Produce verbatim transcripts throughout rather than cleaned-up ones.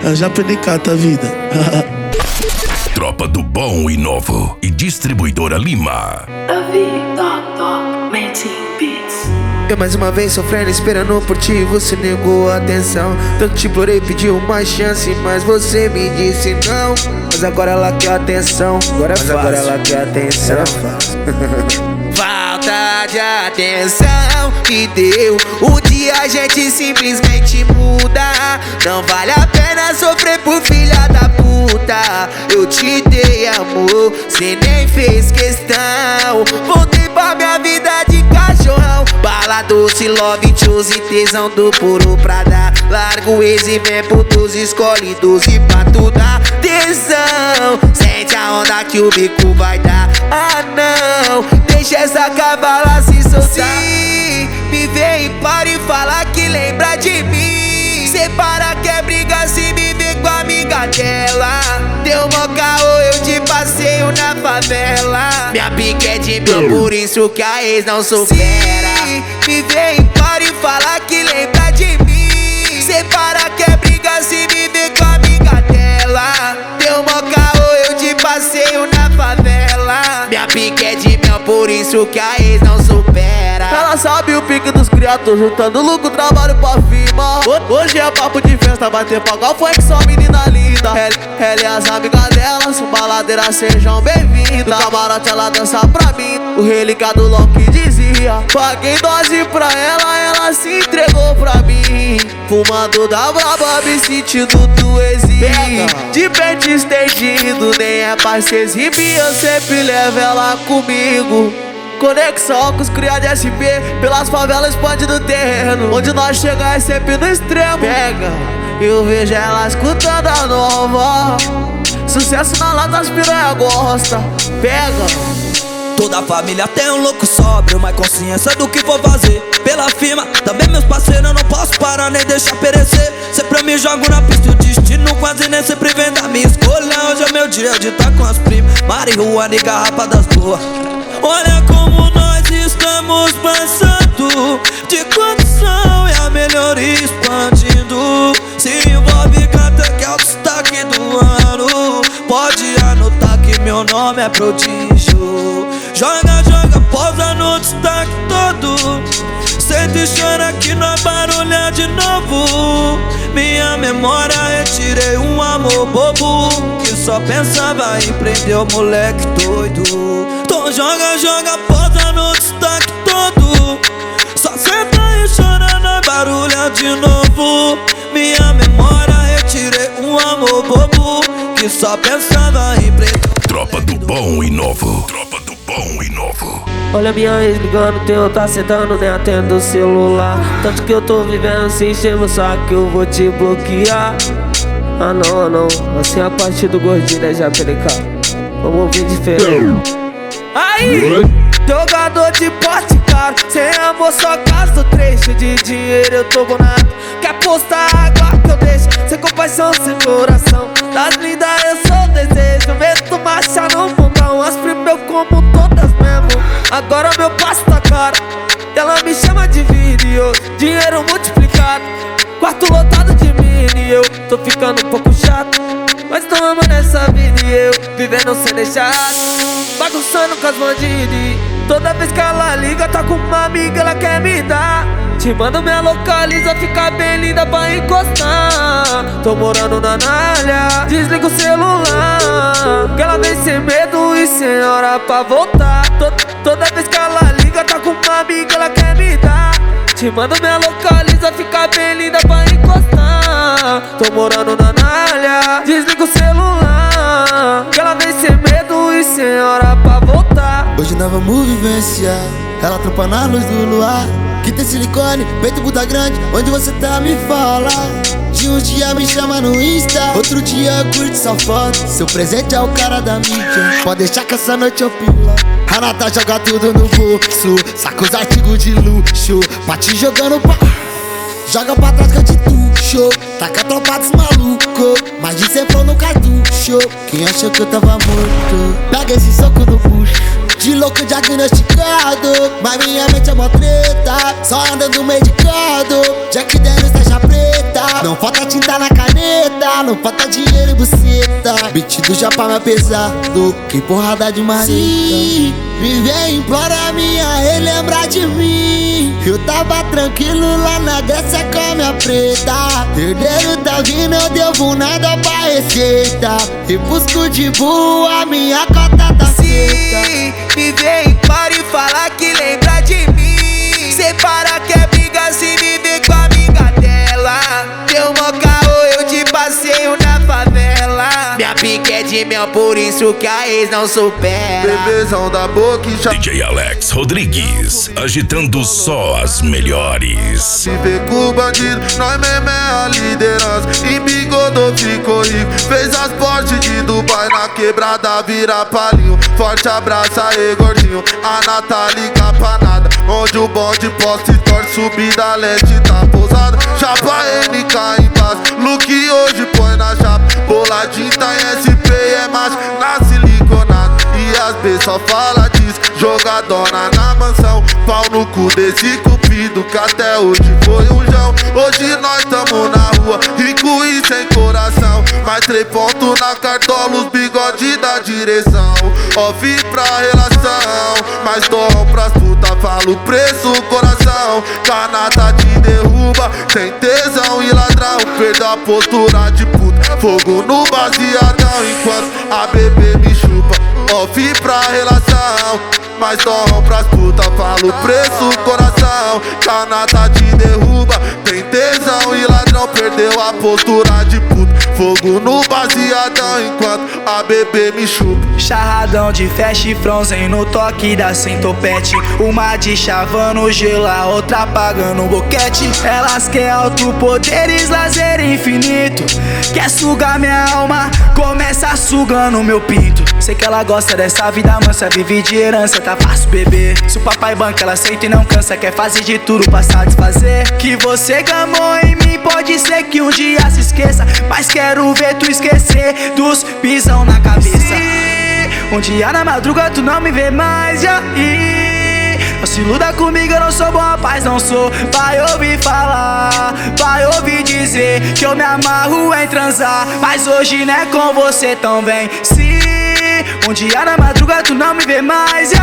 Eu já perdi cata a vida. Tropa do Bom e Novo e Distribuidora Lima. Eu mais uma vez sofrendo, esperando por ti, você negou a atenção. Tanto te implorei, pediu uma chance, mas você me disse não. Mas agora ela quer atenção, agora é mas fácil. agora ela quer atenção. É falta de atenção que deu. Um dia a gente simplesmente muda. Não vale a pena sofrer por filha da puta. Eu te dei amor, cê nem fez questão. Voltei pra minha vida de cachorrão. Bala doce, love, choose, tesão do puro pra dar. Larga o ex e vem pro doze, escolhe doze pra tu dar tesão. Sente a onda que o bico vai dar. Ah não, deixa essa cavala se soltar. Sim, me vem e para e fala que lembra de mim. Separa que é briga se me vê com a amiga dela. Deu mó caô, eu te passeio na favela. Minha pique é de mil, por isso que a ex não supera. Sim, me vem e para e fala que lembra de mim. Separa que é briga se me vê com a amiga dela. Deu mó caô, eu te passeio na favela. Minha pique é de mel, por isso que a ex não supera. Ela sabe o pique dos criados, juntando lucro, trabalho pra firma. Hoje é papo de festa, bater pagar foi que só menina linda. Ela e as amigas delas, baladeiras sejam bem-vindas. No camarote ela dança pra mim, o relicado louco que dizia. Paguei dose pra ela, ela se entregou pra mim. Fumando da braba, me sentindo do exílio. De pente estendido, nem é pra se exibir. Eu sempre levo ela comigo. Conexão com os cria de S P, pelas favelas expande do terreno. Onde nós chega é sempre no extremo. Pega, eu vejo ela escutando a nova. Sucesso na lata, as piranha gosta. Pega. Toda a família tem um louco sóbrio, mas consciência do que for fazer. Pela firma, também meus parceiros, eu não posso parar nem deixar perecer. Sempre eu me jogo na pista e o destino quase nem sempre vem da minha escolha. Hoje é meu dia de estar com as primas, marihuana e garrafa das boas. Olha como nós estamos passando de condição e a melhoria expandindo. Se envolve canta que é o destaque do ano. Pode anotar que meu nome é prodígio. Joga, joga, posa no destaque todo. Senta e chora que nós barulha de novo. Minha memória retirei um amor bobo que só pensava em prender o moleque doido. Então joga, joga, posa no destaque todo. Só senta e chora, nós barulha de novo. Minha memória retirei um amor bobo que só pensava em prender. Tropa do Bom e Novo. Tropa do Bom e Novo. Olha minha ex ligando, teu tá sentando, nem atendo o celular. Tanto que eu tô vivendo sem encher meu saco, eu vou te bloquear. Ah não, não, assim a parte do gordinho, né, já P D K. Vamos ouvir diferente. Aí, jogador de porte caro, sem amor só gasto trecho de dinheiro, eu tô bonado. Quer postar água que eu deixo, sem compaixão, sem coração. Das lindas eu sou desejo, meto marcha no mundão. As primas eu como todas mesmo, agora meu passo tá caro. Ela me chama de vídeo, dinheiro multiplicado. Quarto lotado de mini, eu tô ficando um pouco chato. Mas tô amando essa vida e eu vivendo sem deixar. Bagunçando com as bandidas. Toda vez que ela liga, tá com uma amiga, ela quer me dar. Te mando minha localiza, fica bem linda pra encostar. Tô morando na Nália, desliga o celular. Que ela vem sem medo e sem hora pra voltar. Toda vez que ela liga, tá com uma amiga, ela quer me dar. Te mando minha localiza, fica bem linda pra encostar. Tô morando na Nália, desliga o celular. Que ela vem sem medo e sem hora pra voltar. Hoje nós vamos vivenciar, ela tropa na luz do luar. Que tem silicone, peito Buda grande, onde você tá me fala. De um dia me chama no Insta, outro dia eu curto sua foto. Seu presente é o cara da mídia, pode deixar que essa noite eu pila. A Nata joga tudo no bolso, saca os artigos de luxo. Bate jogando pra... joga pra trás que eu te tuxo. Taca a tropa dos malucos, mas de cem flow no cartucho. Quem achou que eu tava morto, pega esse soco no bucho. De louco diagnosticado, mas minha mente é mó treta. Só andando medicado, Jack Daniels taxa preta. preta. Não falta tinta na caneta, não falta dinheiro e buceta. Beat do Japa mais pesado que porrada de marita. Sim, me vem implora minha relembrar de mim. Eu tava tranquilo lá na Grécia com a minha preta. Herdeiro tá vindo, eu devo nada pra receita. E busco de boa, minha cota tá feita. Sim, me vem para e falar que lembra de mim. Separa que é briga se me vê com a amiga dela. Deu mó caô, eu te passeio na favela. Minha pique é de mel, por isso que a ex não supera. Bebezão da boca e já D J Alex Rodrigues, agitando só as melhores. se vê com o bandido, nós mesmo é a liderança. E bigodou ficou rico, fez as portes de Dubai. Na quebrada vira palinho, forte abraço aí gordinho. A Natália Capanada, onde o bonde posta e torce, subida leste tá pousada. Chapa N K em paz, look hoje põe na chapa. Boladinho tá em S P e é macho, na siliconada. E as B só fala disso, jogadona na mansão. Pau no cu desse cupido que até hoje foi um jão. Hoje nós tamo na rua, rico e sem coração. Mais três pontos na cartola, os bigode da direção. Off pra relação, mas dom pras puta, falo preço, coração. Canata te derruba, sem tesão e ladrão. Perdeu a postura de puta, fogo no baseadão. Enquanto a bebê me chupa, off pra relação. Mas dom pras puta, falo preço, coração. Canata te derruba, tem tesão e ladrão. Perdeu a postura de puta, fogo no baseadão. Enquanto a bebê me chupa. Charradão de fast frozen no toque da centopete. Uma de chavando gelo, a outra apagando boquete. Elas quer alto poderes, lazer infinito. Quer sugar minha alma, começa sugando meu pinto. Sei que ela gosta dessa vida mansa, vive de herança, tá fácil beber. Se o papai banca, ela aceita e não cansa. Quer fazer de tudo pra satisfazer. Que você gamou em mim, pode ser que um dia se esqueça. Mas quero ver tu esquecer dos pisão na cabeça. Um dia na madruga tu não me vê mais, e aí? Não se iluda comigo, eu não sou bom rapaz, não sou. Vai ouvir falar, vai ouvir dizer que eu me amarro em transar. Mas hoje não é com você, então vem. Se um dia na madruga tu não me vê mais, e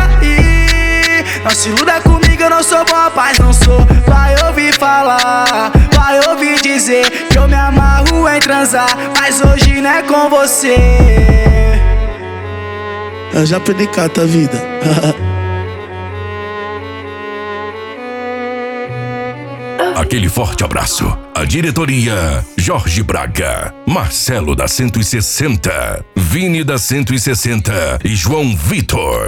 aí? Não se iluda comigo, eu não sou bom rapaz, não sou. Vai ouvir falar, vai ouvir dizer que eu me amarro em transar. Mas hoje não é com você. Eu já perdi cata a vida. Aquele forte abraço. A diretoria: Jorge Braga, Marcelo da cento e sessenta, Vini da cento e sessenta e João Vitor.